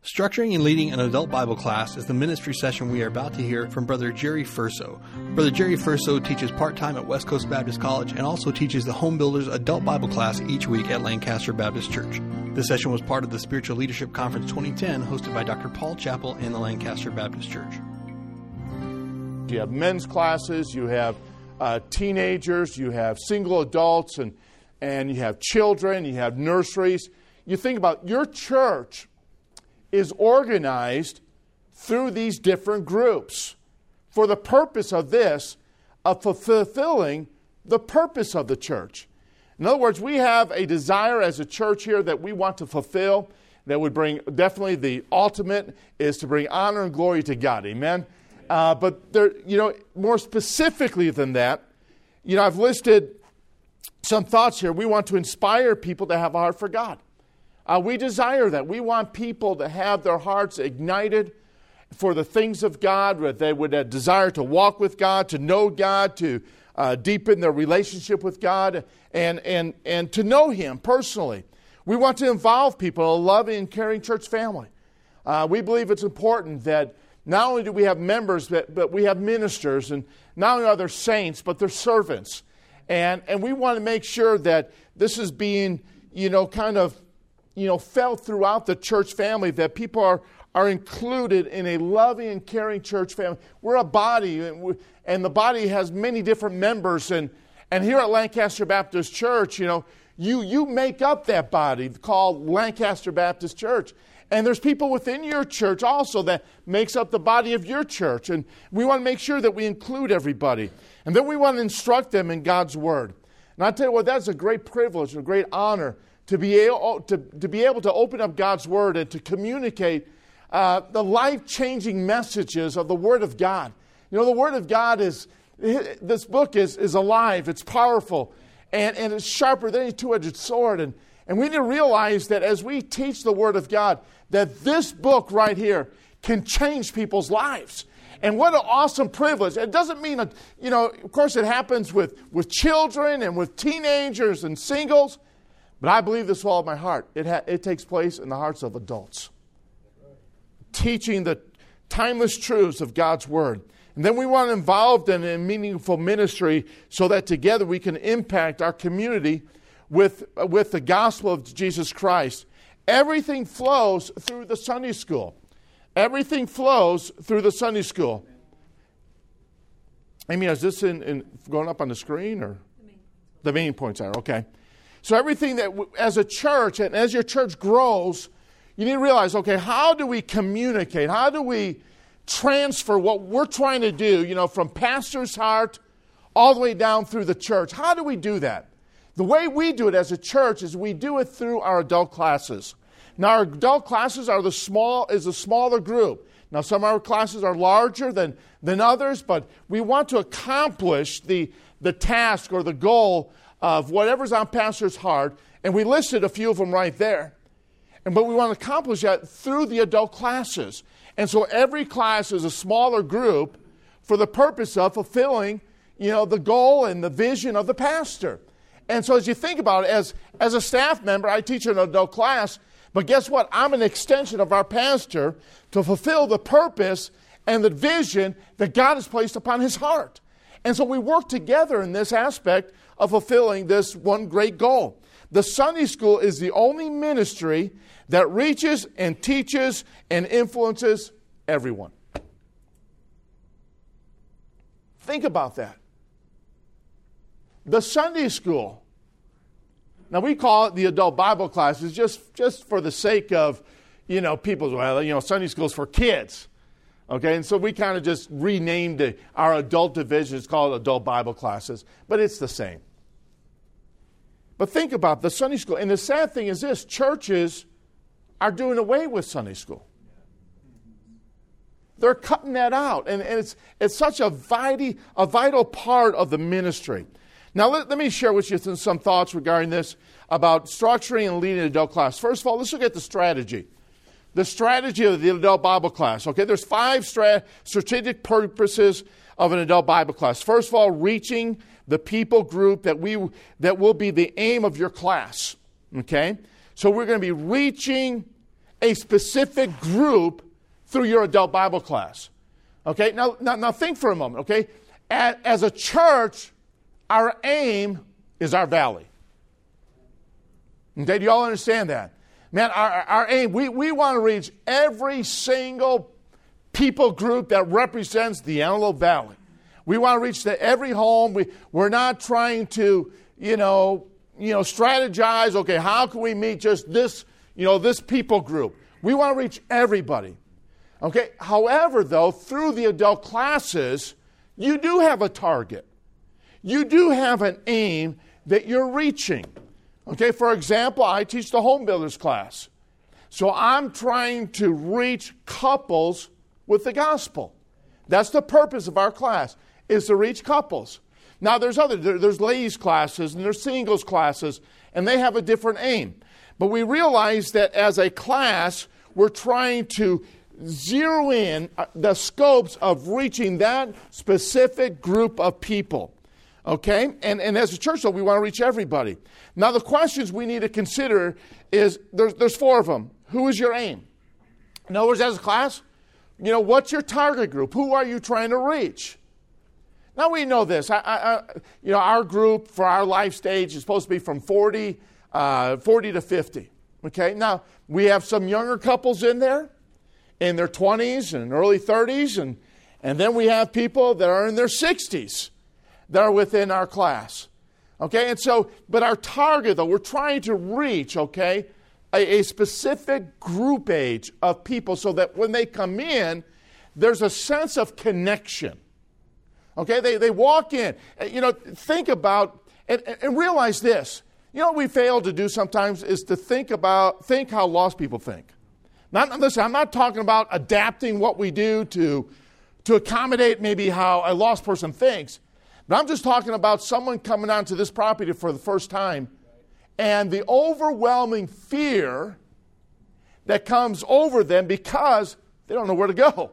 Structuring and leading an adult Bible class is the ministry session we are about to hear from Brother Jerry Furso. Brother Jerry Furso teaches part-time at West Coast Baptist College and also teaches the Home Builders Adult Bible class each week at Lancaster Baptist Church. This session was part of the Spiritual Leadership Conference 2010 hosted by Dr. Paul Chappell and the Lancaster Baptist Church. You have men's classes, you have teenagers, you have single adults, and you have children, you have nurseries. You think about your church is organized through these different groups for the purpose of this, of fulfilling the purpose of the church. In other words, we have a desire as a church here that we want to fulfill, that would bring, definitely the ultimate is to bring honor and glory to God. Amen? But there, more specifically than that, I've listed some thoughts here. We want to inspire people to have a heart for God. We desire that. We want people to have their hearts ignited for the things of God, that they would desire to walk with God, to know God, to deepen their relationship with God, and to know Him personally. We want to involve people in a loving and caring church family. We believe it's important that not only do we have members, but we have ministers, and not only are there saints, but they're servants. And we want to make sure that this is being, felt throughout the church family, that people are included in a loving and caring church family. We're a body, and the body has many different members. And here at Lancaster Baptist Church, you make up that body called Lancaster Baptist Church. And there's people within your church also that makes up the body of your church. And we want to make sure that we include everybody. And then we want to instruct them in God's Word. And I tell you what, that's a great privilege and a great honor to be able to open up God's Word and to communicate the life-changing messages of the Word of God. The Word of God this book is alive, it's powerful, and it's sharper than any two-edged sword. And we need to realize that as we teach the Word of God, that this book right here can change people's lives. And what an awesome privilege. It doesn't mean, of course it happens with children and with teenagers and singles, but I believe this with all of my heart. It takes place in the hearts of adults. Teaching the timeless truths of God's Word. And then we want to involve them in meaningful ministry so that together we can impact our community with the gospel of Jesus Christ. Everything flows through the Sunday school. Everything flows through the Sunday school. Amy, is this in going up on the screen? Or the main points are, okay. So everything that, as a church, and as your church grows, you need to realize, okay, how do we communicate? How do we transfer what we're trying to do, from pastor's heart all the way down through the church? How do we do that? The way we do it as a church is we do it through our adult classes. Now, our adult classes are a smaller group. Now, some of our classes are larger than others, but we want to accomplish the task or the goal of whatever's on pastor's heart, and we listed a few of them right there. But we want to accomplish that through the adult classes. And so every class is a smaller group for the purpose of fulfilling, the goal and the vision of the pastor. And so as you think about it, as a staff member, I teach an adult class, but guess what? I'm an extension of our pastor to fulfill the purpose and the vision that God has placed upon his heart. And so we work together in this aspect of fulfilling this one great goal. The Sunday school is the only ministry that reaches and teaches and influences everyone. Think about that. The Sunday school. Now we call it the adult Bible classes just for the sake of, people, Sunday school is for kids. Okay, and so we kind of just renamed our adult division. It's called adult Bible classes, but it's the same. But think about the Sunday school. And the sad thing is this, churches are doing away with Sunday school. They're cutting that out. And it's such a vital part of the ministry. Now, let me share with you some thoughts regarding this about structuring and leading an adult class. First of all, let's look at the strategy. The strategy of the adult Bible class. Okay, there's 5 strategic purposes of an adult Bible class. First of all, reaching the people group that will be the aim of your class. Okay, so we're going to be reaching a specific group through your adult Bible class. Okay, now think for a moment, okay? As a church, our aim is our valley. Okay, do you all understand that? Man, our aim, we want to reach every single people group that represents the Antelope Valley. We want to reach every home. We're not trying to, strategize, okay, how can we meet just this, this people group? We want to reach everybody. Okay, however, though, through the adult classes, you do have a target. You do have an aim that you're reaching. Okay, for example, I teach the home builders class. So I'm trying to reach couples with the gospel. That's the purpose of our class, is to reach couples. Now, there's ladies' classes and there's singles classes, and they have a different aim. But we realize that as a class, we're trying to zero in the scopes of reaching that specific group of people. Okay? And as a church, though, we want to reach everybody. Now, the questions we need to consider is, there's 4 of them. Who is your aim? In other words, as a class, what's your target group? Who are you trying to reach? Now, we know this. Our group for our life stage is supposed to be from 40 to 50. Okay? Now, we have some younger couples in there, in their 20s and early 30s, and then we have people that are in their 60s that are within our class. Okay, and so, but our target, though, we're trying to reach, okay, a specific group age of people so that when they come in, there's a sense of connection. Okay, they walk in. Think about, and realize this. What we fail to do sometimes is to think how lost people think. Listen, I'm not talking about adapting what we do to accommodate maybe how a lost person thinks. But I'm just talking about someone coming onto this property for the first time and the overwhelming fear that comes over them because they don't know where to go.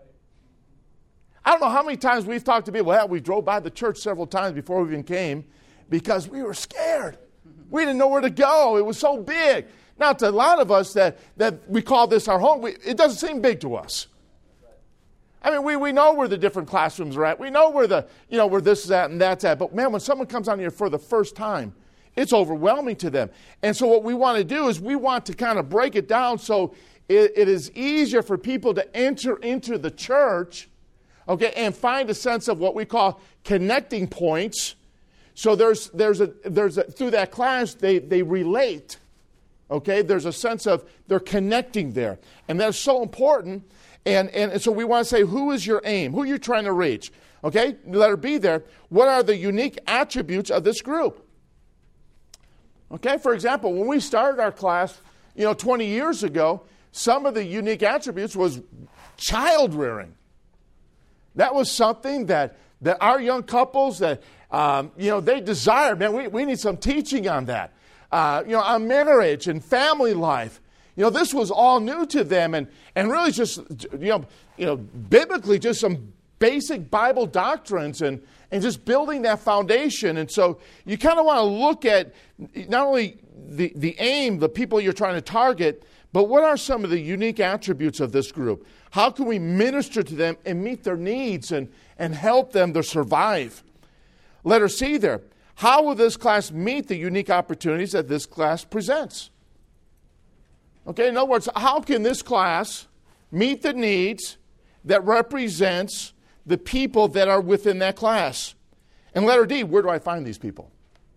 I don't know how many times we've talked to people. Well, we drove by the church several times before we even came because we were scared. We didn't know where to go. It was so big. Now, to a lot of us that we call this our home, it doesn't seem big to us. I mean, we know where the different classrooms are at. We know where where this is at and that's at. But man, when someone comes on here for the first time, it's overwhelming to them. And so what we want to do is we want to kind of break it down so it is easier for people to enter into the church, okay, and find a sense of what we call connecting points. So there's a through that class they relate. Okay, there's a sense of they're connecting there, and that's so important. And so we want to say, who is your aim? Who are you trying to reach? Okay, letter B there. What are the unique attributes of this group? Okay, for example, when we started our class, 20 years ago, some of the unique attributes was child rearing. That was something that our young couples that they desired. Man, we need some teaching on that. On marriage and family life. This was all new to them, and really just, biblically, just some basic Bible doctrines and just building that foundation. And so you kind of want to look at not only the aim, the people you're trying to target, but what are some of the unique attributes of this group? How can we minister to them and meet their needs and help them to survive? Letter C there. How will this class meet the unique opportunities that this class presents? Okay, in other words, how can this class meet the needs that represents the people that are within that class? And letter D, where do I find these people?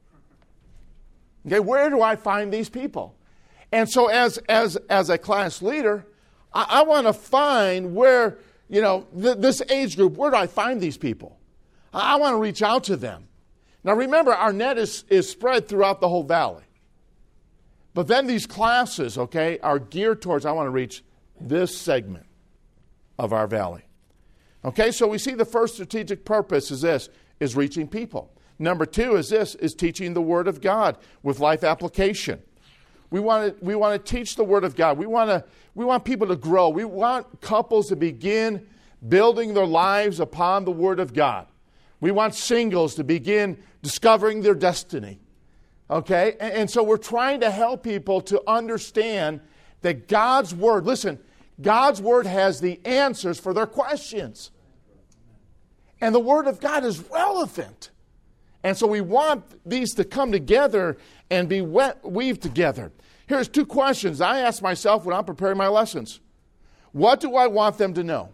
Okay, where do I find these people? And so as a class leader, I want to find where, this age group, where do I find these people? I want to reach out to them. Now remember, our net is spread throughout the whole valley. But then these classes, okay, are geared towards, I want to reach this segment of our valley. Okay, so we see the first strategic purpose is reaching people. Number 2 is teaching the Word of God with life application. We want to teach the Word of God. We want people to grow. We want couples to begin building their lives upon the Word of God. We want singles to begin discovering their destiny. Okay? And so we're trying to help people to understand that God's Word, listen, God's Word has the answers for their questions. And the Word of God is relevant. And so we want these to come together and be weaved together. Here's 2 questions I ask myself when I'm preparing my lessons. What do I want them to know?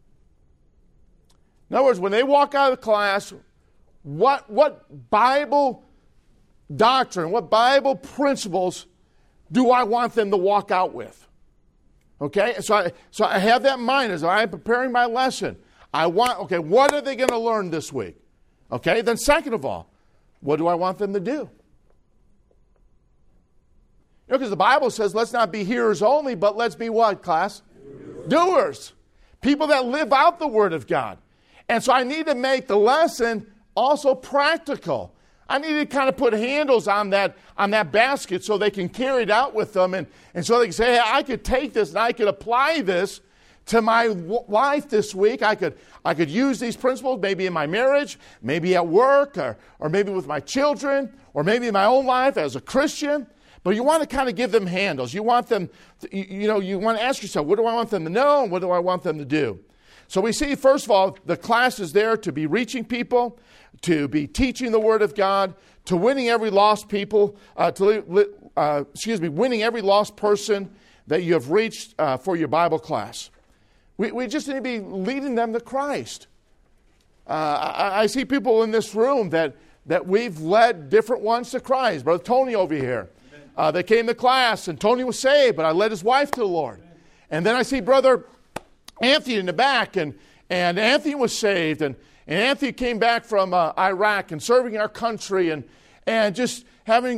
In other words, when they walk out of the class, what Bible doctrine, what Bible principles do I want them to walk out with? Okay, so I have that in mind as I'm preparing my lesson. What are they going to learn this week? Okay, then second of all, what do I want them to do? Because the Bible says, let's not be hearers only, but let's be what, class? Doers. People that live out the Word of God. And so I need to make the lesson also practical. I need to kind of put handles on that basket so they can carry it out with them. And so they can say, hey, I could take this and I could apply this to my life this week. I could use these principles maybe in my marriage, maybe at work, or maybe with my children, or maybe in my own life as a Christian. But you want to kind of give them handles. You want them, you want to ask yourself, what do I want them to know and what do I want them to do? So we see, first of all, the class is there to be reaching people, to be teaching the Word of God, to winning every lost people, winning every lost person that you have reached for your Bible class. We just need to be leading them to Christ. I see people in this room that we've led different ones to Christ. Brother Tony over here. They came to class, and Tony was saved, but I led his wife to the Lord. And then I see Brother Anthony in the back, and Anthony was saved, and Anthony came back from Iraq and serving our country, and just having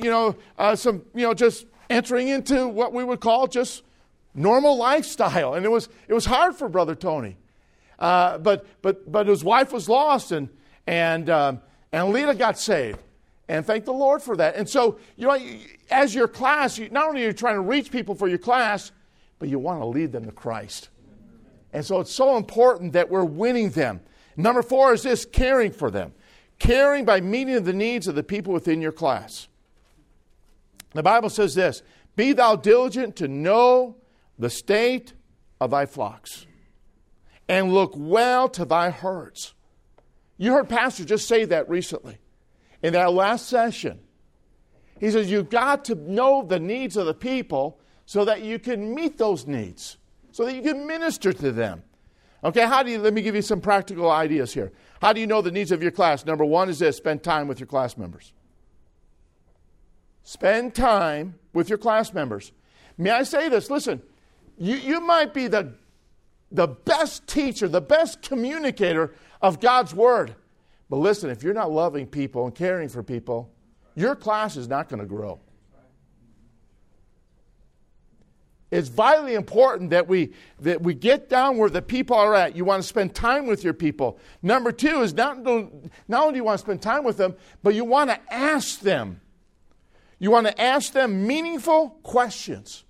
just entering into what we would call just normal lifestyle. And it was hard for Brother Tony, but his wife was lost, and Lita got saved. And thank the Lord for that. And so, as your class, not only are you trying to reach people for your class, but you want to lead them to Christ. And so it's so important that we're winning them. Number 4 is this, caring for them. Caring by meeting the needs of the people within your class. The Bible says this, be thou diligent to know the state of thy flocks, and look well to thy herds. You heard Pastor just say that recently. In our last session, he says you've got to know the needs of the people so that you can meet those needs, so that you can minister to them. Okay, let me give you some practical ideas here. How do you know the needs of your class? Number 1 is this, spend time with your class members. Spend time with your class members. May I say this? Listen, you might be the best teacher, the best communicator of God's Word. But listen, if you're not loving people and caring for people, your class is not going to grow. It's vitally important that we get down where the people are at. You want to spend time with your people. Number 2 is not only do you want to spend time with them, but you want to ask them. You want to ask them meaningful questions.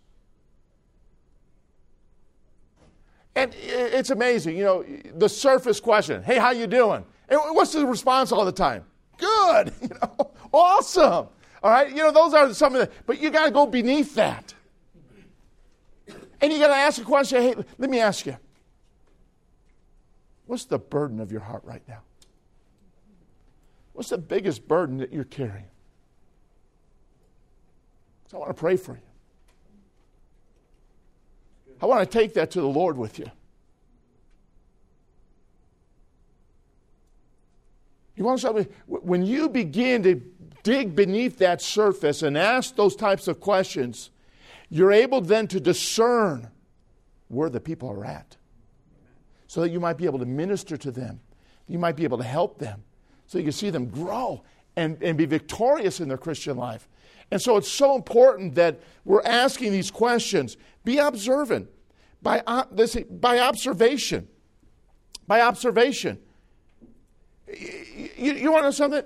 And it's amazing, the surface question. Hey, how you doing? And what's the response all the time? Good. Awesome. All right. Those are some of the, but you got to go beneath that. And you got to ask a question. Hey, let me ask you. What's the burden of your heart right now? What's the biggest burden that you're carrying? So I want to pray for you. I want to take that to the Lord with you. You want something? When you begin to dig beneath that surface and ask those types of questions, you're able then to discern where the people are at, so that you might be able to minister to them. You might be able to help them, so you can see them grow and be victorious in their Christian life. And so it's so important that we're asking these questions. Be observant by observation. By observation. You want to know something?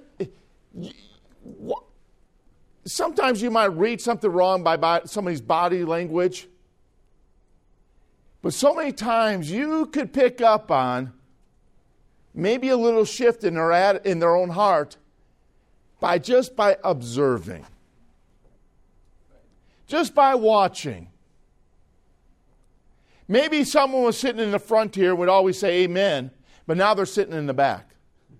Sometimes you might read something wrong by somebody's body language. But so many times you could pick up on maybe a little shift in their own heart by observing. Just by watching. Maybe someone was sitting in the front here would always say amen, but now they're sitting in the back.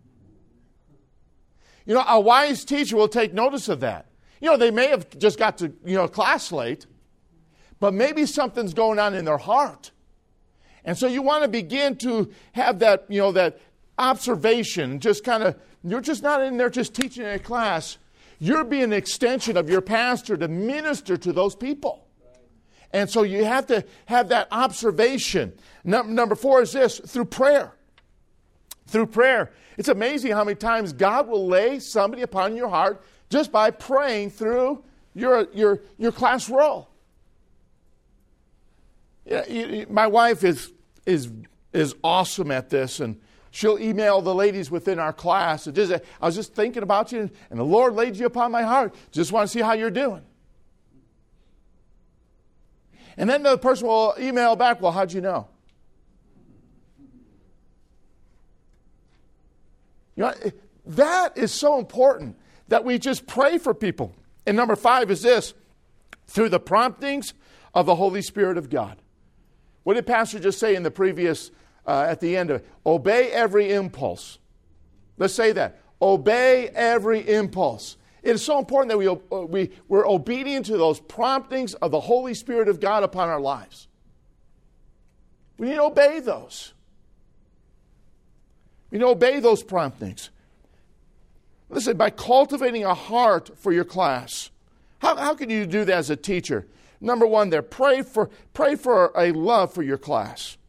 You know, a wise teacher will take notice of that. You know, they may have just got to, class late, but maybe something's going on in their heart. And so you want to begin to have that, that observation, just kind of, you're just not in there just teaching in a class. You're being an extension of your pastor to minister to those people. And so you have to have that observation. Number 4 is this, through prayer. Through prayer. It's amazing how many times God will lay somebody upon your heart just by praying through your class roll. Yeah, my wife is awesome at this, and she'll email the ladies within our class. I was just thinking about you, and the Lord laid you upon my heart. Just want to see how you're doing. And then the person will email back, well, how'd you know? That is so important that we just pray for people. And number 5 is this, through the promptings of the Holy Spirit of God. What did Pastor just say in the previous, at the end of it? Obey every impulse. Let's say that. Obey every impulse. It is so important that we're obedient to those promptings of the Holy Spirit of God upon our lives. We need to obey those. We need to obey those promptings. Listen, by cultivating a heart for your class, how can you do that as a teacher? Number 1 there, pray for a love for your class.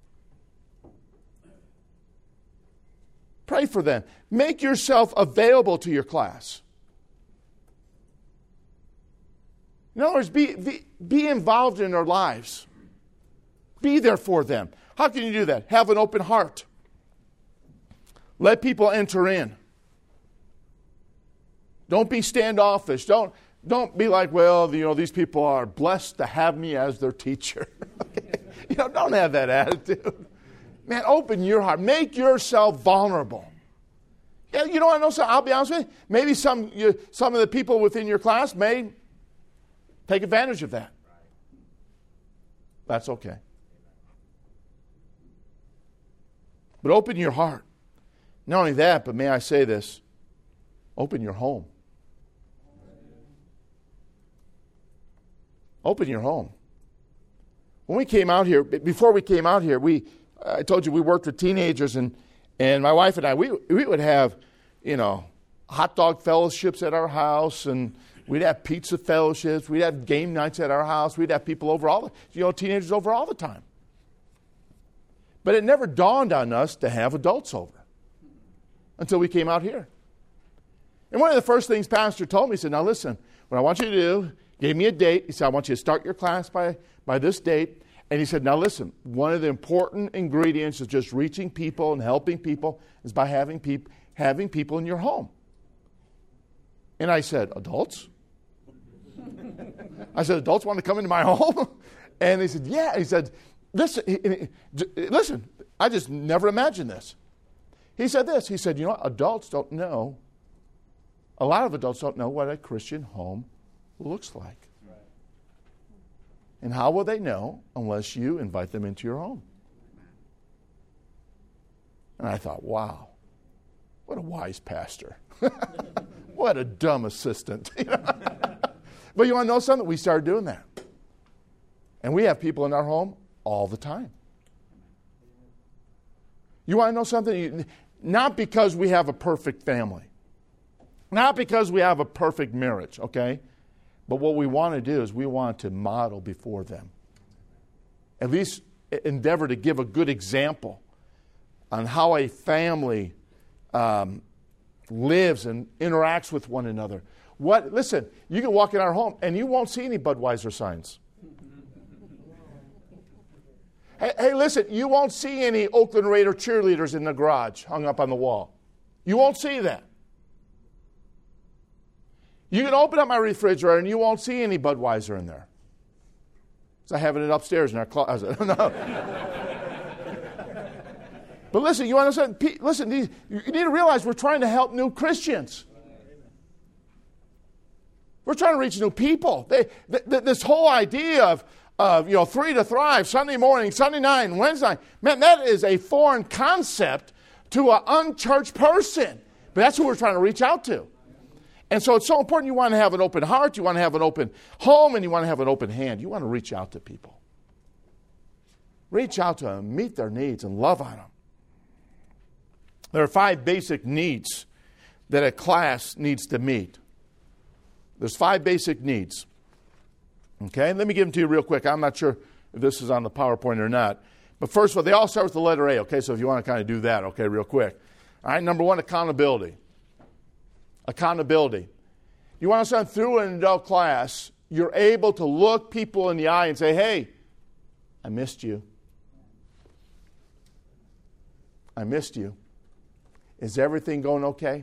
Pray for them. Make yourself available to your class. In other words, be involved in their lives. Be there for them. How can you do that? Have an open heart. Let people enter in. Don't be standoffish. Don't be like, well, these people are blessed to have me as their teacher. Don't have that attitude. Man, open your heart. Make yourself vulnerable. Yeah, I know. I'll be honest with you. Maybe some of the people within your class may take advantage of that. That's okay. But open your heart. Not only that, but may I say this, open your home. Open your home. When we came out here, before we came out here, I told you we worked with teenagers, and my wife and I, we would have, hot dog fellowships at our house, and we'd have pizza fellowships, we'd have game nights at our house, we'd have people over teenagers over all the time. But it never dawned on us to have adults over until we came out here. And one of the first things Pastor told me, he said, now listen, what I want you to do, gave me a date. He said, I want you to start your class by this date. And he said, now listen, one of the important ingredients of just reaching people and helping people is by having people in your home. And I said, adults? I said, adults want to come into my home? And he said, yeah. He said, listen, I just never imagined this. He said this. He said, adults don't know. A lot of adults don't know what a Christian home looks like. Right. And how will they know unless you invite them into your home? And I thought, wow, what a wise pastor. What a dumb assistant. But you want to know something? We started doing that. And we have people in our home all the time. You want to know something? Not because we have a perfect family. Not because we have a perfect marriage, okay? But what we want to do is we want to model before them. At least endeavor to give a good example on how a family lives and interacts with one another. Listen, you can walk in our home and you won't see any Budweiser signs. Hey, listen, you won't see any Oakland Raider cheerleaders in the garage hung up on the wall. You won't see that. You can open up my refrigerator and you won't see any Budweiser in there. So I have it upstairs in our closet. No. But listen, you understand? Listen, you need to realize we're trying to help new Christians. We're trying to reach new people. This whole idea 3 to thrive, Sunday morning, Sunday night, and Wednesday night. Man, that is a foreign concept to an unchurched person. But that's who we're trying to reach out to. And so it's so important. You want to have an open heart, you want to have an open home, and you want to have an open hand. You want to reach out to people. Reach out to them, meet their needs, and love on them. There are 5 basic needs that a class needs to meet. There's 5 basic needs. Okay, let me give them to you real quick. I'm not sure if this is on the PowerPoint or not. But first of all, they all start with the letter A, okay? So if you want to kind of do that, okay, real quick. All right, number 1, accountability. Accountability. You want to send through an adult class, you're able to look people in the eye and say, hey, I missed you. I missed you. Is everything going okay?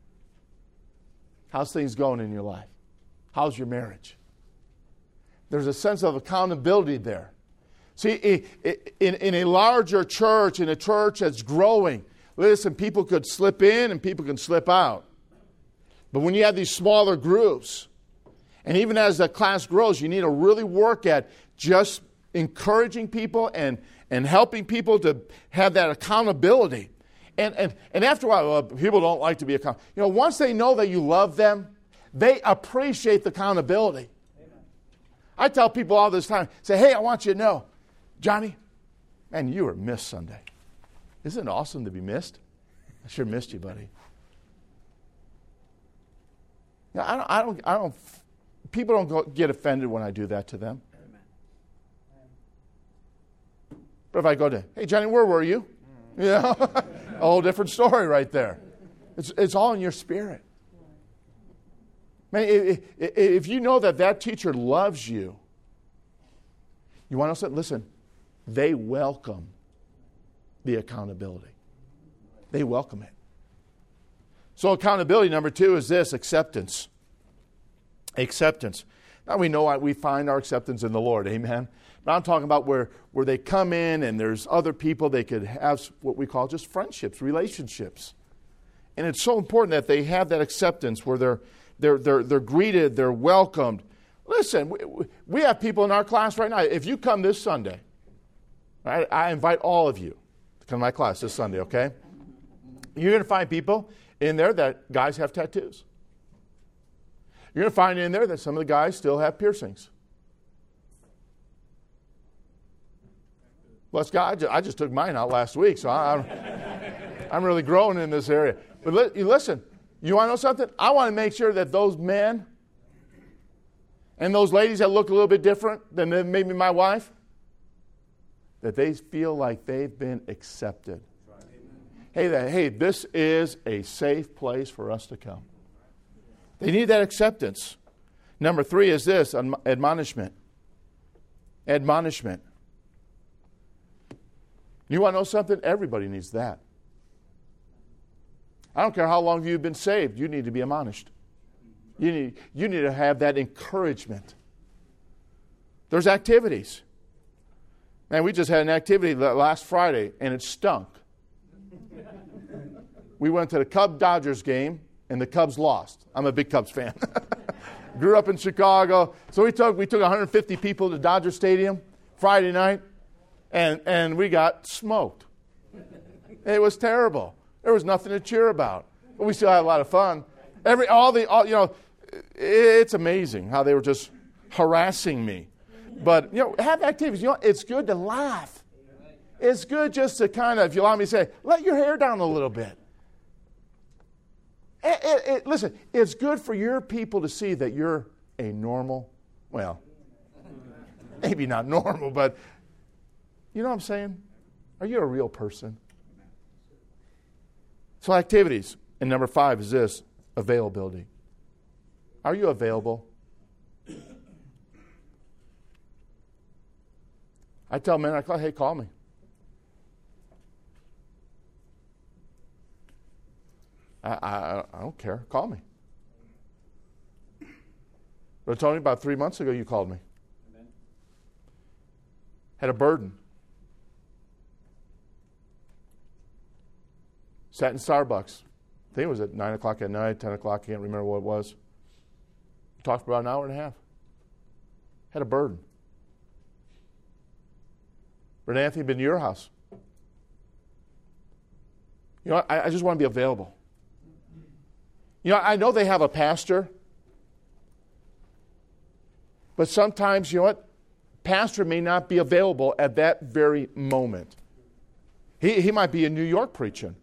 How's things going in your life? How's your marriage? There's a sense of accountability there. See, in a larger church, in a church that's growing, listen, people could slip in and people can slip out. But when you have these smaller groups, and even as the class grows, you need to really work at just encouraging people and helping people to have that accountability. And after a while, people don't like to be accountable. Once they know that you love them, they appreciate the accountability. I tell people all this time, say, hey, I want you to know, Johnny, man, you were missed Sunday. Isn't it awesome to be missed? I sure missed you, buddy. I don't. People don't get offended when I do that to them. But if I go to, hey, Johnny, where were you? A whole different story right there. It's all in your spirit. Man, if you know that teacher loves you, you want to say, listen, they welcome the accountability. They welcome it. So accountability, number 2, is this, acceptance. Acceptance. Now we know we find our acceptance in the Lord, amen? But I'm talking about where they come in and there's other people they could have what we call just friendships, relationships. And it's so important that they have that acceptance where they're greeted, they're welcomed. Listen, we have people in our class right now. If you come this Sunday, right, I invite all of you to come to my class this Sunday, okay? You're going to find people in there that guys have tattoos. You're going to find in there that some of the guys still have piercings. Bless God, I just took mine out last week, so I'm really growing in this area. But listen, you want to know something? I want to make sure that those men and those ladies that look a little bit different than maybe my wife, that they feel like they've been accepted. Hey, this is a safe place for us to come. They need that acceptance. Number 3 is this, admonishment. Admonishment. You want to know something? Everybody needs that. I don't care how long you've been saved, you need to be admonished. You need to have that encouragement. There's activities. Man, we just had an activity last Friday, and it stunk. We went to the Cubs-Dodgers game, and the Cubs lost. I'm a big Cubs fan. Grew up in Chicago. So we took 150 people to Dodger Stadium Friday night, and we got smoked. It was terrible. There was nothing to cheer about. But we still had a lot of fun. It's amazing how they were just harassing me. But, have activities. It's good to laugh. It's good just to kind of, if you allow me to say, let your hair down a little bit. Listen, it's good for your people to see that you're a normal, well, maybe not normal, but you know what I'm saying? Are you a real person? So activities. And number 5 is this, availability. Are you available? I tell men, hey, call me. I don't care. Call me. But Tony, about 3 months ago, you called me. Amen. Had a burden. Sat in Starbucks. I think it was at 9 o'clock at night, 10 o'clock. I can't remember what it was. Talked for about an hour and a half. Had a burden. Brother Anthony, been to your house. You know, I just want to be available. You know, I know they have a pastor, but sometimes, you know what? Pastor may not be available at that very moment. He might be in New York preaching.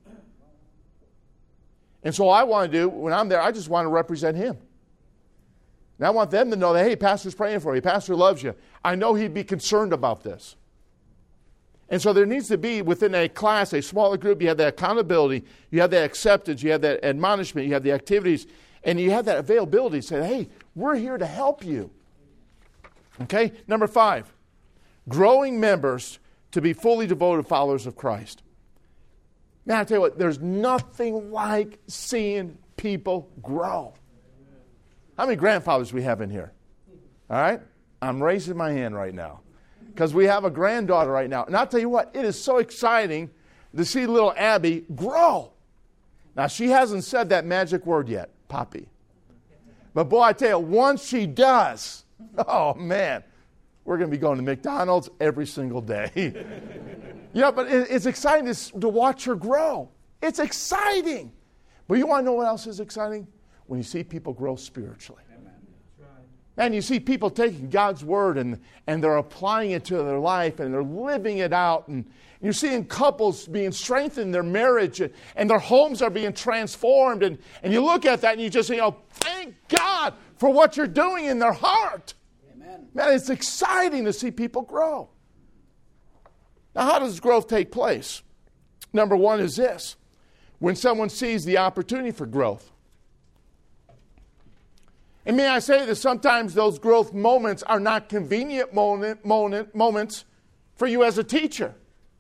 And so I want to do, when I'm there, I just want to represent him. And I want them to know that, hey, Pastor's praying for you. Pastor loves you. I know he'd be concerned about this. And so there needs to be, within a class, a smaller group, you have that accountability, you have that acceptance, you have that admonishment, you have the activities, and you have that availability to say, hey, we're here to help you. Okay? Number 5, growing members to be fully devoted followers of Christ. Now, I tell you what, there's nothing like seeing people grow. How many grandfathers we have in here? All right? I'm raising my hand right now because we have a granddaughter right now. And I'll tell you what, it is so exciting to see little Abby grow. Now, she hasn't said that magic word yet, Poppy. But boy, I tell you, once she does, oh man, we're going to be going to McDonald's every single day. But it's exciting to watch her grow. It's exciting. But you want to know what else is exciting? When you see people grow spiritually. And you see people taking God's word and they're applying it to their life and they're living it out. And you're seeing couples being strengthened in their marriage and their homes are being transformed. And you look at that and you just say, thank God for what you're doing in their heart. Amen. Man, it's exciting to see people grow. Now, how does growth take place? Number 1 is this. When someone sees the opportunity for growth. And may I say that sometimes those growth moments are not convenient moments for you as a teacher.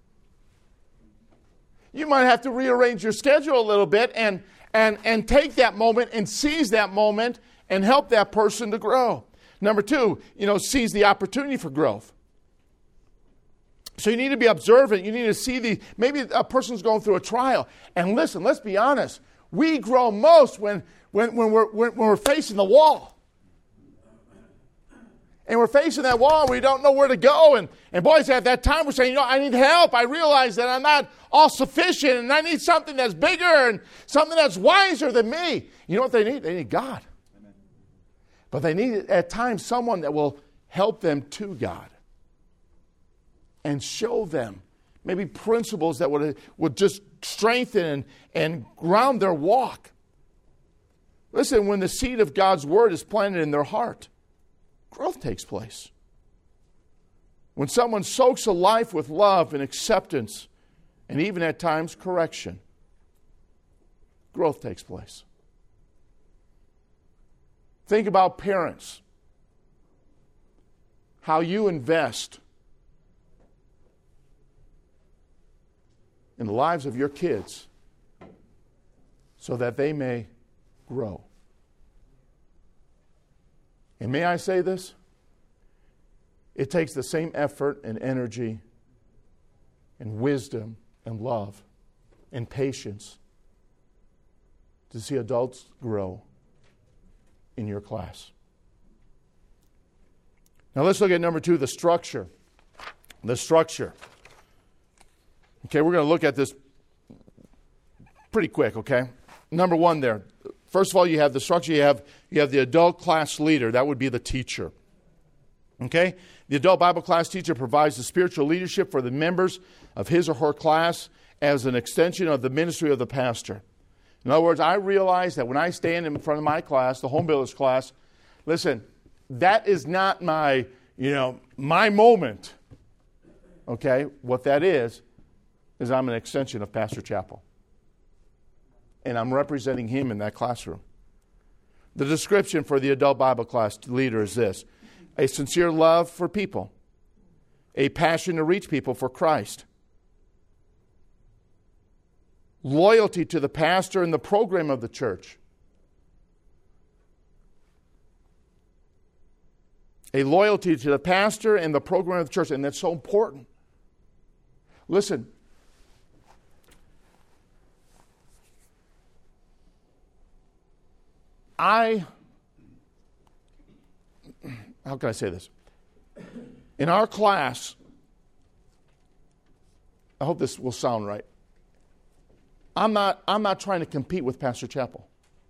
You might have to rearrange your schedule a little bit and take that moment and seize that moment and help that person to grow. Number 2, seize the opportunity for growth. So you need to be observant. You need to see maybe a person's going through a trial. And listen, let's be honest. We grow most when we're facing the wall. And we're facing that wall, we don't know where to go. And boys, at that time we're saying, I need help. I realize that I'm not all sufficient and I need something that's bigger and something that's wiser than me. You know what they need? They need God. Amen. But they need, at times, someone that will help them to God and show them maybe principles that would just strengthen and ground their walk. Listen, when the seed of God's word is planted in their heart, growth takes place. When someone soaks a life with love and acceptance, and even at times correction, growth takes place. Think about parents. How you invest in the lives of your kids so that they may grow. And may I say this? It takes the same effort and energy and wisdom and love and patience to see adults grow in your class. Now let's look at number 2, the structure. The structure. Okay, we're going to look at this pretty quick, okay? Number 1 there. First of all, you have the structure. You have the adult class leader. That would be the teacher. Okay? The adult Bible class teacher provides the spiritual leadership for the members of his or her class as an extension of the ministry of the pastor. In other words, I realize that when I stand in front of my class, the home builders class, listen, that is not my moment. Okay? What that is I'm an extension of Pastor Chappell. And I'm representing him in that classroom. The description for the adult Bible class leader is this: a sincere love for people, a passion to reach people for Christ, loyalty to the pastor and the program of the church, a loyalty to the pastor and the program of the church, and that's so important. Listen, how can I say this? In our class, I hope this will sound right. I'm not trying to compete with Pastor Chappell.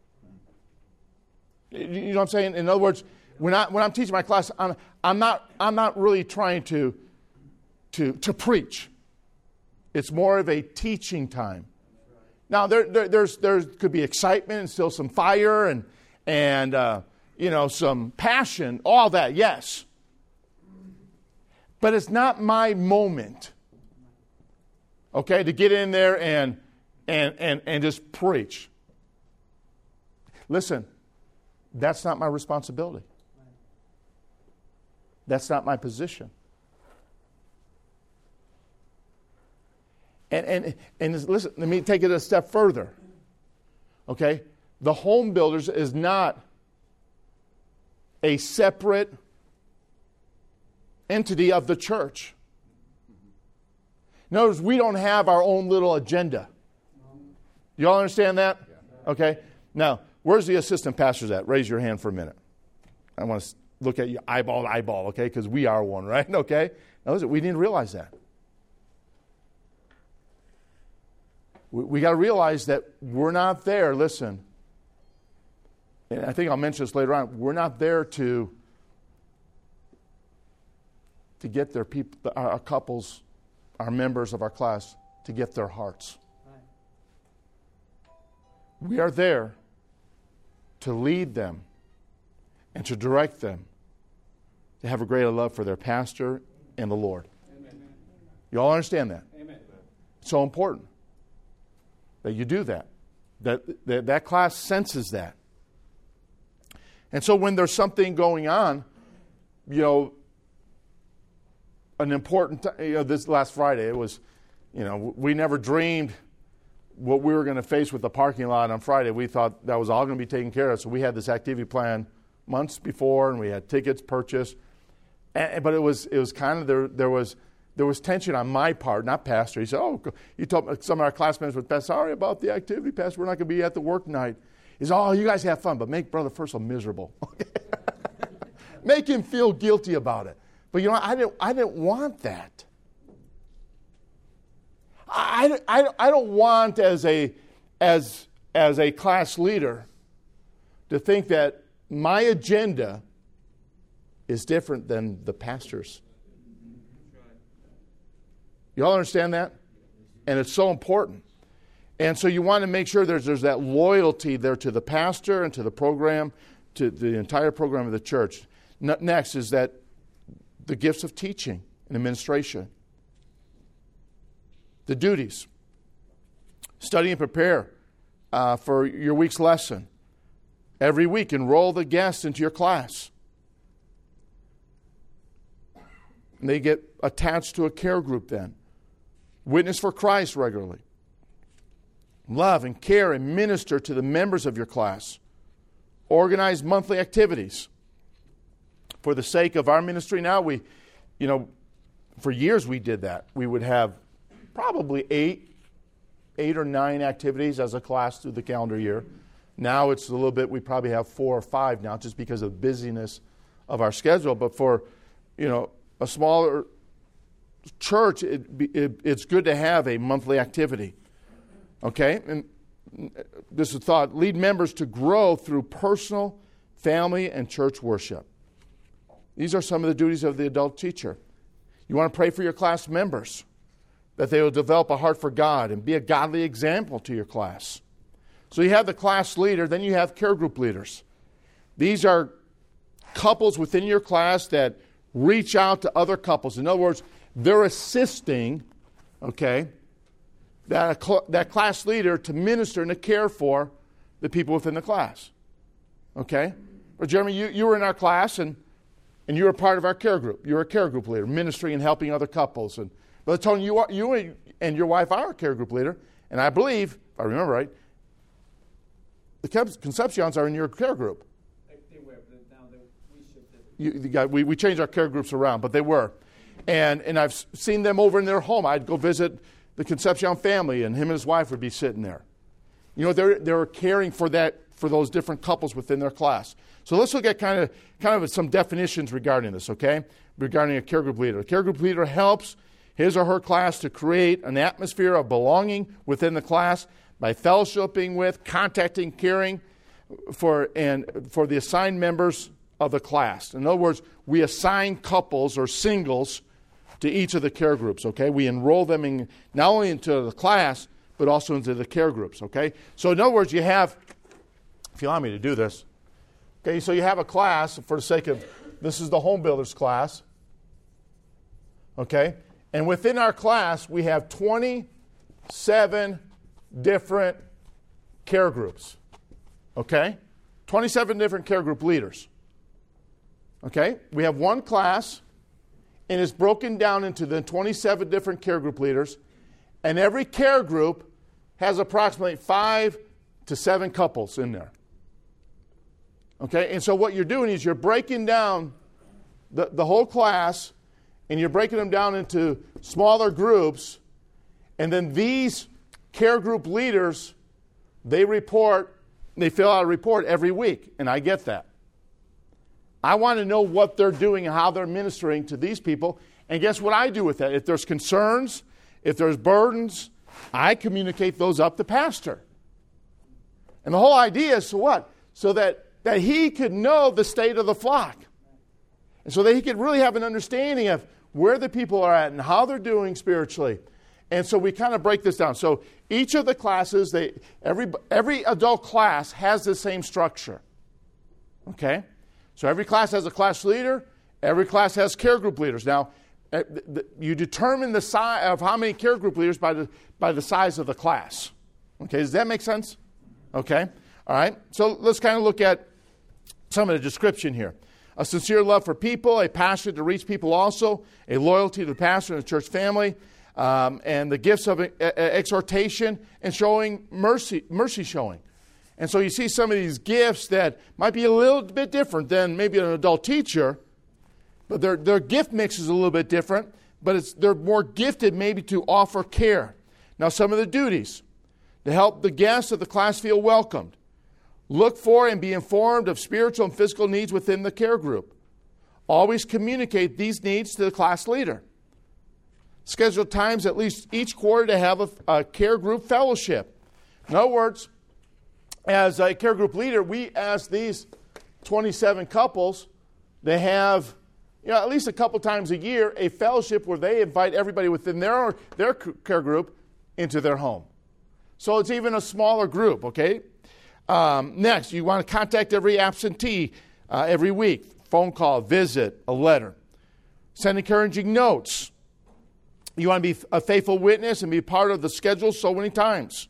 You know what I'm saying? In other words, when I'm teaching my class, I'm not really trying to preach. It's more of a teaching time. Now there could be excitement and still some fire and some passion, all that, yes. But it's not my moment, okay, to get in there and just preach. Listen, that's not my responsibility. That's not my position. And listen, let me take it a step further. Okay? The Home Builders is not a separate entity of the church. Notice we don't have our own little agenda. You all understand that? Okay? Now, where's the assistant pastors at? Raise your hand for a minute. I want to look at you eyeball to eyeball, okay? Because we are one, right? Okay? Now listen, we didn't realize that. We got to realize that we're not there, listen, and I think I'll mention this later on, we're not there to get their people, our couples, our members of our class, to get their hearts. We are there to lead them and to direct them to have a greater love for their pastor and the Lord. Amen. You all understand that? Amen. It's so important that you do that. That class senses that. And so when there's something going on, an important, this last Friday, it was, we never dreamed what we were going to face with the parking lot on Friday. We thought that was all going to be taken care of. So we had this activity plan months before, and we had tickets purchased. But it was kind of, there was tension on my part, not Pastor. He said, you told some of our class members, but sorry about the activity, Pastor. We're not going to be at the work night. He said, you guys have fun, but make Brother Furso miserable. Make him feel guilty about it. But I didn't want that. I don't want as a class leader to think that my agenda is different than the pastor's. You all understand that? And it's so important. And so you want to make sure there's that loyalty there to the pastor and to the program, to the entire program of the church. Next is that the gifts of teaching and administration. The duties. Study and prepare for your week's lesson. Every week, enroll the guests into your class. And they get attached to a care group then. Witness for Christ regularly. Love and care and minister to the members of your class. Organize monthly activities. For the sake of our ministry now, for years we did that. We would have probably eight or 9 activities as a class through the calendar year. Now it's a little bit, we probably have 4 or 5 now just because of the busyness of our schedule. But for, a smaller church, it's good to have a monthly activity. Okay? And this is thought. Lead members to grow through personal, family, and church worship. These are some of the duties of the adult teacher. You want to pray for your class members, that they will develop a heart for God and be a godly example to your class. So you have the class leader, then you have care group leaders. These are couples within your class that reach out to other couples. In other words, they're assisting, that class leader to minister and to care for the people within the class. Okay? But Jeremy, you were in our class and you were part of our care group. You're a care group leader, ministering and helping other couples. And Brother Tony, you and your wife are a care group leader. And I believe, if I remember right, the Concepcions are in your care group. They were, but now we shifted. We changed our care groups around, but they were. And I've seen them over in their home. I'd go visit the Concepcion family, and him and his wife would be sitting there. They were caring for those different couples within their class. So let's look at kind of some definitions regarding this, okay? Regarding a care group leader. A care group leader helps his or her class to create an atmosphere of belonging within the class by fellowshipping with, contacting, caring for the assigned members of the class. In other words, we assign couples or singles to each of the care groups, okay? We enroll them in not only into the class, but also into the care groups, okay? So in other words, you have, if you allow me to do this, okay, so you have a class, for the sake of, this is the Home Builders class, okay? And within our class, we have 27 different care groups, okay? 27 different care group leaders, okay? We have one class, and it's broken down into the 27 different care group leaders, and every care group has approximately 5 to 7 couples in there. Okay, and so what you're doing is you're breaking down the whole class, and you're breaking them down into smaller groups, and then these care group leaders, they fill out a report every week, and I get that. I want to know what they're doing and how they're ministering to these people, and guess what I do with that? If there's concerns, if there's burdens, I communicate those up to pastor. And the whole idea is so what? So that he could know the state of the flock. And so that he could really have an understanding of where the people are at and how they're doing spiritually. And so we kind of break this down. So each of the classes, every adult class has the same structure. Okay? So every class has a class leader. Every class has care group leaders. Now, you determine the size of how many care group leaders by the size of the class. Okay, does that make sense? Okay, all right. So let's kind of look at some of the description here. A sincere love for people, a passion to reach people also, a loyalty to the pastor and the church family, and the gifts of exhortation and showing mercy showing. And so you see some of these gifts that might be a little bit different than maybe an adult teacher, but their gift mix is a little bit different, but they're more gifted maybe to offer care. Now, some of the duties: to help the guests of the class feel welcomed, look for and be informed of spiritual and physical needs within the care group, always communicate these needs to the class leader, schedule times at least each quarter to have a care group fellowship. In other words, as a care group leader, we ask these 27 couples, they have at least a couple times a year, a fellowship where they invite everybody within their care group into their home. So it's even a smaller group, okay? Next, you want to contact every absentee every week. Phone call, visit, a letter. Send encouraging notes. You want to be a faithful witness and be part of the schedule so many times.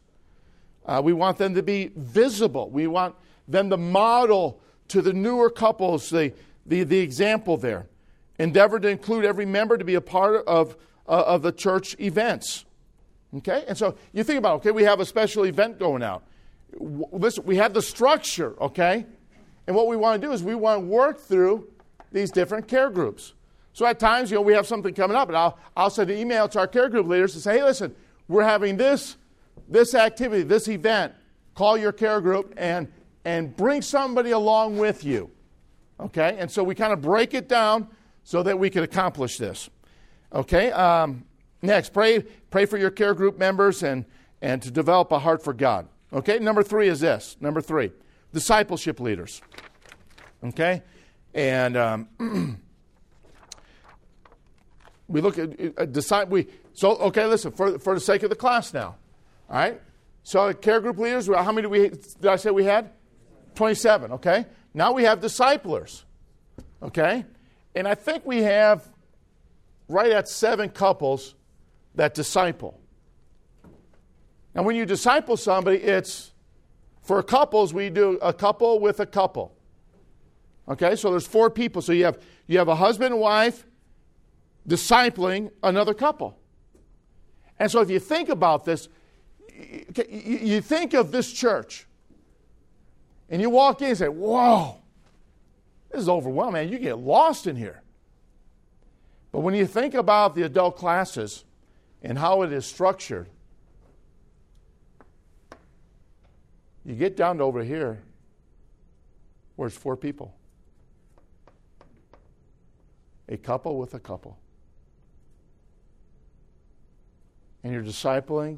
We want them to be visible. We want them to model to the newer couples the example there. Endeavor to include every member to be a part of the church events. Okay? And so you think about, okay, we have a special event going out. Listen, we have the structure, okay? And what we want to do is we want to work through these different care groups. So at times, we have something coming up, and I'll send an email to our care group leaders to say, hey, listen, we're having this activity, this event. Call your care group and bring somebody along with you. Okay? And so we kind of break it down so that we can accomplish this. Okay? Next, pray for your care group members and to develop a heart for God. Okay? Number 3 is this. Number 3, discipleship leaders. Okay? And we look at okay, listen, for the sake of the class now. All right? So care group leaders, how many did I say we had? 27, okay? Now we have disciplers. Okay? And I think we have right at 7 couples that disciple. Now, when you disciple somebody, it's, for couples, we do a couple with a couple. Okay? So there's 4 people. So you have a husband and wife discipling another couple. And so if you think about this, you think of this church, and you walk in and say, whoa, this is overwhelming, man. You get lost in here. But when you think about the adult classes and how it is structured, you get down to over here where it's 4 people. A couple with a couple. and you're discipling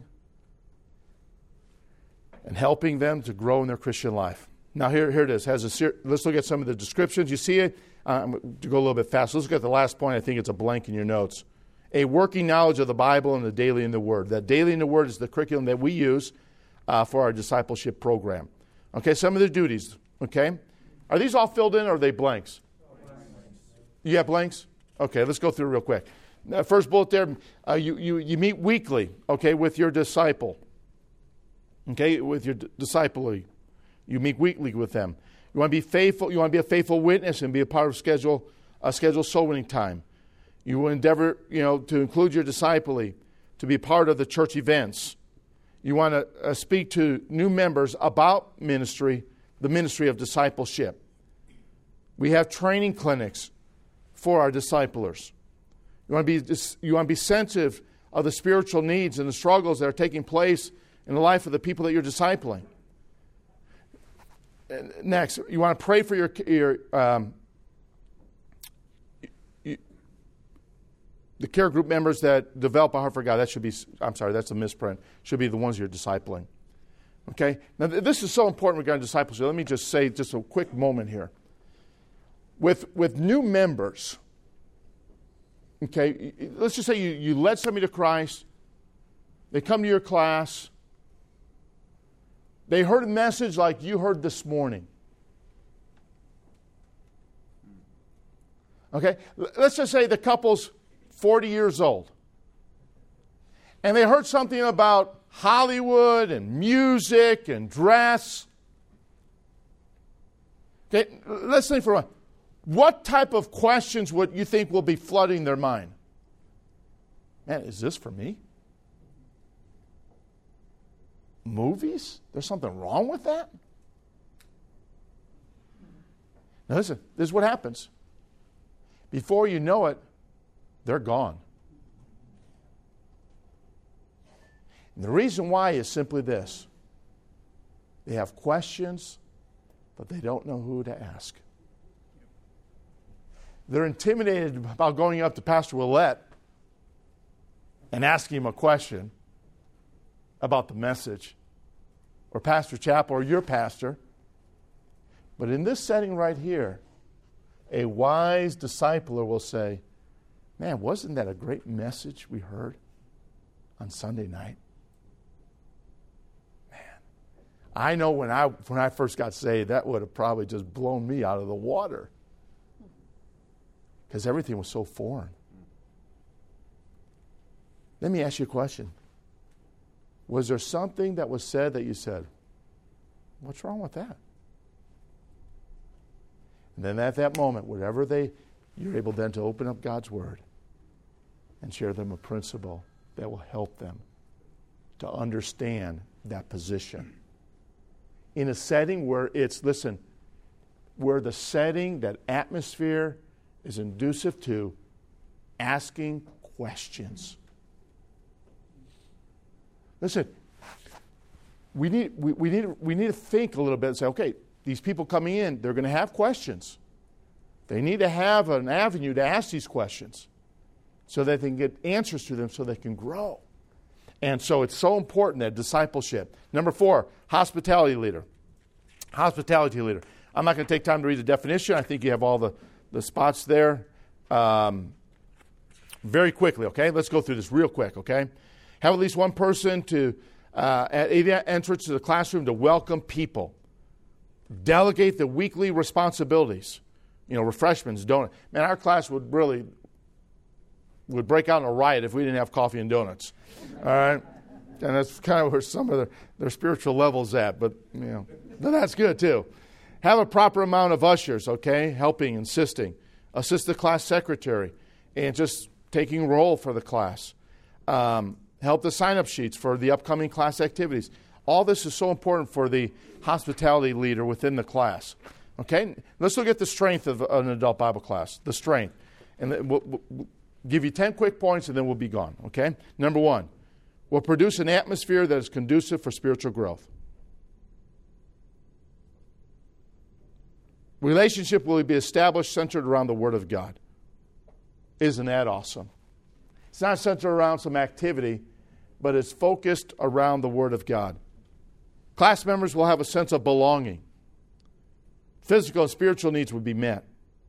and helping them to grow in their Christian life. Now here it is. Let's look at some of the descriptions. You see it? I'm going to go a little bit fast. Let's look at the last point. I think it's a blank in your notes. A working knowledge of the Bible and the daily in the Word. That daily in the Word is the curriculum that we use for our discipleship program. Okay, some of the duties. Okay, are these all filled in or are they blanks? You have blanks? Okay, let's go through real quick. First bullet there, you meet weekly, okay, with your disciple. Okay, with your disciple. You meet weekly with them. You want to be faithful. You want to be a faithful witness and be a part of scheduled soul winning time. You will endeavor, to include your disciple, to be part of the church events. You want to speak to new members about ministry, the ministry of discipleship. We have training clinics for our disciplers. You want to be sensitive of the spiritual needs and the struggles that are taking place in the life of the people that you're discipling. Next, you want to pray for the care group members that develop a heart for God. That's a misprint. Should be the ones you're discipling. Okay? Now, this is so important regarding discipleship. Let me just say just a quick moment here. With new members, okay, let's just say you led somebody to Christ. They come to your class. They heard a message like you heard this morning. Okay? Let's just say the couple's 40 years old. And they heard something about Hollywood and music and dress. Okay, let's think for a moment. What type of questions would you think will be flooding their mind? Man, is this for me? Movies? There's something wrong with that? Now listen, this is what happens. Before you know it, they're gone. And the reason why is simply this. They have questions, but they don't know who to ask. They're intimidated about going up to Pastor Willette and asking him a question about the message, or Pastor Chappell, or your pastor. But in this setting right here, a wise discipler will say, man, wasn't that a great message we heard on Sunday night? Man, I know when I first got saved, that would have probably just blown me out of the water because everything was so foreign. Let me ask you a question. Was there something that was said that you said, what's wrong with that? And then at that moment, you're able then to open up God's Word and share them a principle that will help them to understand that position. In a setting where where the setting, that atmosphere is conducive to asking questions. Listen, we need to think a little bit and say, okay, these people coming in, they're going to have questions. They need to have an avenue to ask these questions so that they can get answers to them so they can grow. And so it's so important that discipleship. Number 4, hospitality leader. Hospitality leader. I'm not going to take time to read the definition. I think you have all the spots there. Very quickly, okay? Let's go through this real quick, okay? Have at least one person at entrance to the classroom to welcome people. Delegate the weekly responsibilities. Refreshments, donuts. Man, our class would break out in a riot if we didn't have coffee and donuts. All right? And that's kind of where some of their spiritual level's at. But that's good too. Have a proper amount of ushers, okay? Helping, assisting. Assist the class secretary and just taking role for the class. Help the sign-up sheets for the upcoming class activities. All this is so important for the hospitality leader within the class. Okay? Let's look at the strength of an adult Bible class. The strength. And we'll give you 10 quick points and then we'll be gone. Okay? Number 1, we'll produce an atmosphere that is conducive for spiritual growth. Relationship will be established centered around the Word of God. Isn't that awesome? It's not centered around some activity, but it's focused around the Word of God. Class members will have a sense of belonging. Physical and spiritual needs would be met.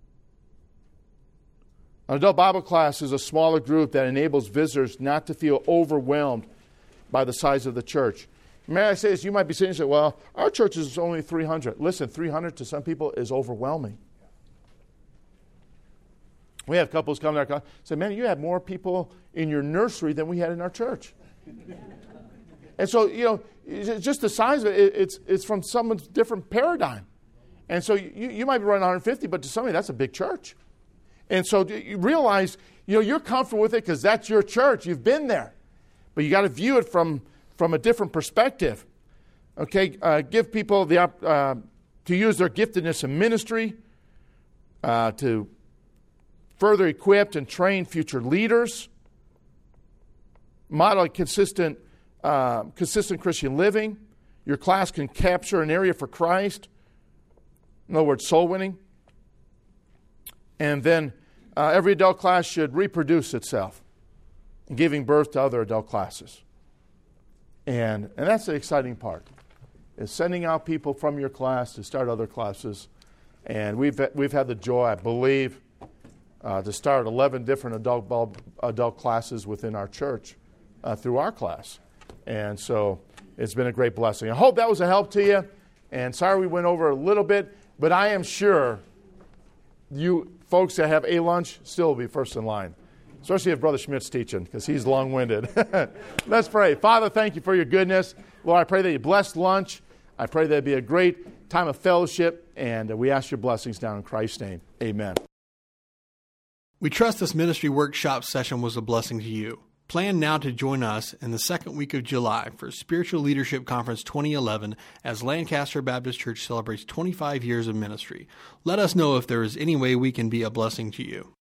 An adult Bible class is a smaller group that enables visitors not to feel overwhelmed by the size of the church. May I say this, you might be saying, well, our church is only 300. Listen, 300 to some people is overwhelming. We have couples come to our class and say, man, you have more people in your nursery than we had in our church. And so, just the size of it, it's from someone's different paradigm. And so you might be running 150, but to somebody, that's a big church. And so you realize, you're comfortable with it because that's your church. You've been there. But you got to view it from a different perspective. Okay, give people to use their giftedness in ministry, to further equip and train future leaders, model consistent Christian living. Your class can capture an area for Christ. In other words, soul winning. And then every adult class should reproduce itself, giving birth to other adult classes. And that's the exciting part, is sending out people from your class to start other classes. And we've had the joy, I believe, to start 11 different adult classes within our church through our class. And so it's been a great blessing. I hope that was a help to you. And sorry we went over a little bit, but I am sure you folks that have a lunch still will be first in line. Especially if Brother Schmidt's teaching, because he's long-winded. Let's pray. Father, thank you for your goodness. Lord, I pray that you bless lunch. I pray that it be a great time of fellowship, and we ask your blessings down in Christ's name. Amen. We trust this ministry workshop session was a blessing to you. Plan now to join us in the second week of July for Spiritual Leadership Conference 2011 as Lancaster Baptist Church celebrates 25 years of ministry. Let us know if there is any way we can be a blessing to you.